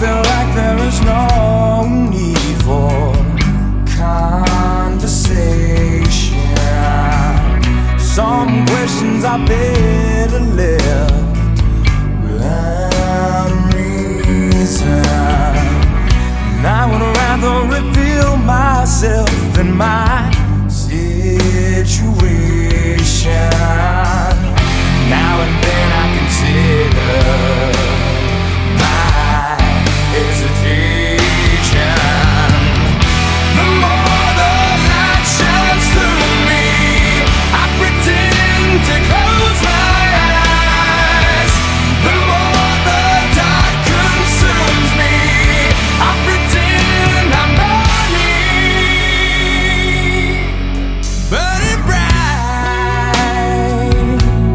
feel like there is no need for conversation. Some questions are better left without reason. And I would rather reveal myself than my situation. Now and then I consider my hesitation. The more the light shines through me, I pretend to close my eyes. The more the dark consumes me, I pretend I'm burning bright.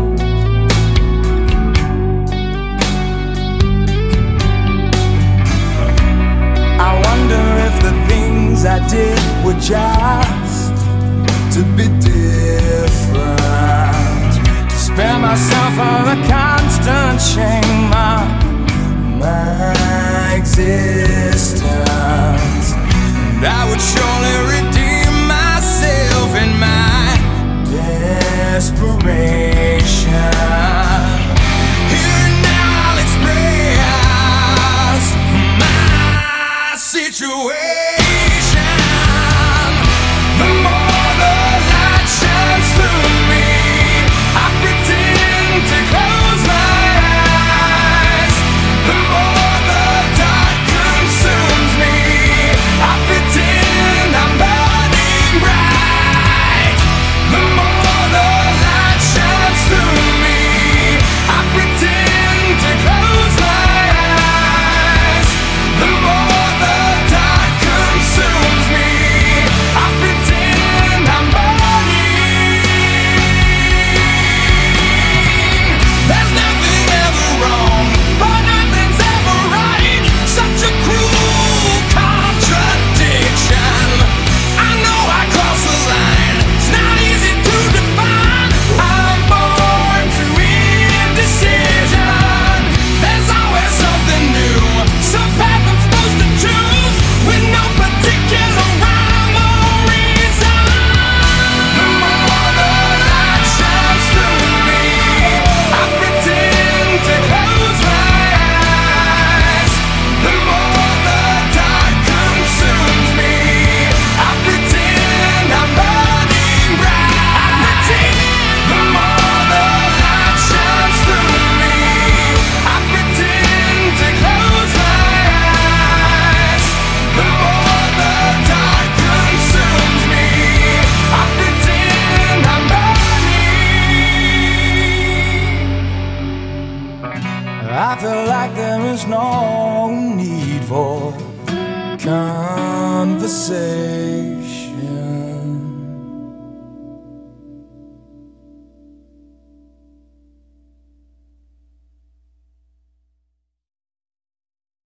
I wonder if the things I did were just to be different, to spare myself of a constant shame of my existence. And I would surely redeem myself in my desperation. Here and now I'll express my situation. The more the light shines through me, I pretend to close my eyes. The more the dark consumes me, I pretend I'm burning bright. The more the light shines through me, I pretend to close my eyes. The more the dark consumes me, I pretend I'm burning. There's nothing ever wrong, but nothing's ever right. Such a cruel contradiction. I know I cross the line, it's not easy to define. I'm born to indecision. There's always something new, some path I'm supposed to choose, with no particular rhyme or reason. The more the light shines through me, I pretend to close my eyes. The more the dark consumes me, I pretend I'm burning bright. I pretend. The more the light shines through me, I pretend to close my eyes. The more the dark consumes me, I pretend I'm burning. I feel like there is no need for conversation.